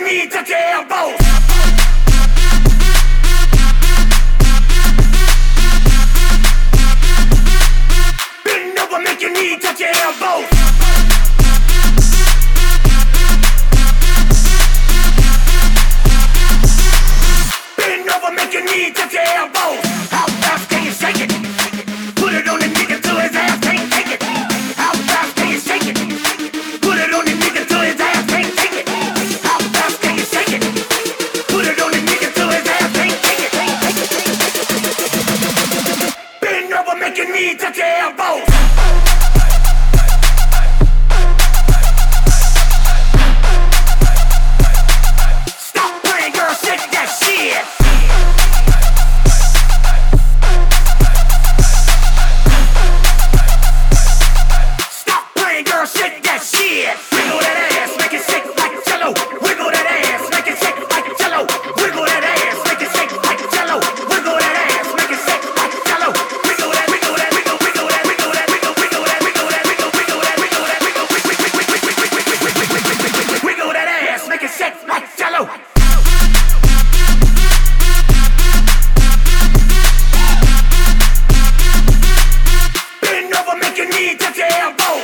knee touch your elbows. Bend over, make your knee touch your elbows. Bend over, make your knee touch your elbows. How fast can you shake it? Put it on the nigga till his ass can't take it. How fast can you shake it? Put it on the nigga till his ass can't take it. How fast can you shake it? Put it on the nigga till his ass can't take it. Bend over, make your knee touch your elbows. Stop playing, girl, shake that shit. Girl, shake that shit. Wiggle that ass, make it shake like jello. Wiggle that ass, make it shake like jello. Wiggle that ass, make it shake like jello. Wiggle that ass, make it shake like jello. Wiggle that, wiggle that, wiggle, wiggle that, wiggle that, wiggle, wiggle that, wiggle that, wiggle, wiggle that, wiggle that, wiggle, wiggle that ass, make it shake like jello. Bend over, make your knee touch your elbows.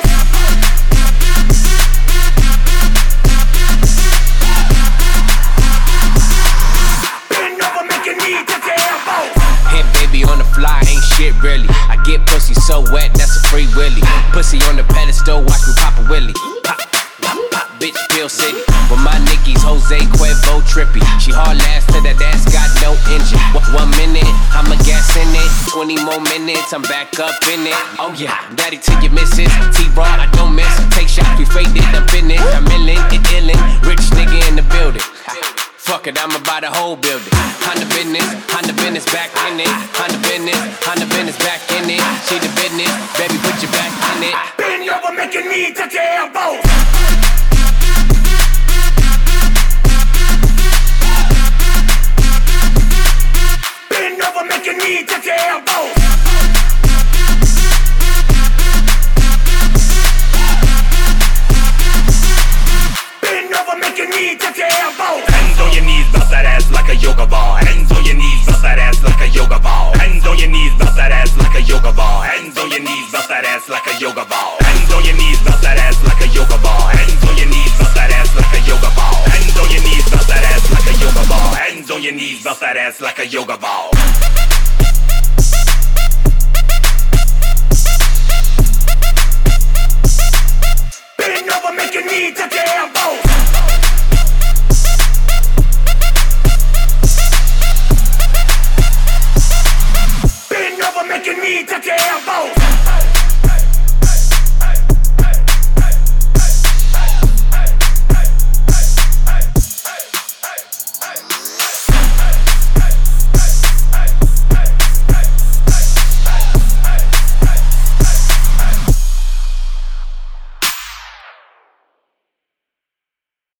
On the fly, ain't shit really. I get pussy so wet, that's a free willy. Pussy on the pedestal, watch me pop a willy. Pop, pop, pop, bitch, Bill City. With my Nickies, Jose Cuervo trippy. She hard last till that ass got no engine. 1 minute, I'ma gas in it. 20 more minutes, I'm back up in it. Oh yeah, daddy to your missus. T-Raw, I don't miss. Take shots, we faked it, I'm finished. I'm illin', illin'. Rich nigga in the building. Fuck it, I'ma buy the whole building. Honda business, back in it. Honda business, back in it. She the business, baby, put your back in it. Bend over, make your knee touch your elbows. Bend over, make your knee touch your elbows. Bend over, make your knee touch your elbows. Hands on your knees, bounce that ass like a yoga ball. Hands on your knees, bounce that ass like a yoga ball. Hands on your knees, bounce that ass like a yoga ball. Hands on your knees, bounce that ass like a yoga ball. Hands on your knees, bounce that ass like a yoga ball. Hands on your knees, bounce that ass like a yoga ball. Hands on your knees, bounce that ass like a yoga ball. Hands on your knees, bounce that ass like a yoga ball. Bend over, make your knee touch your elbows. Bend over, make your knee touch your elbows.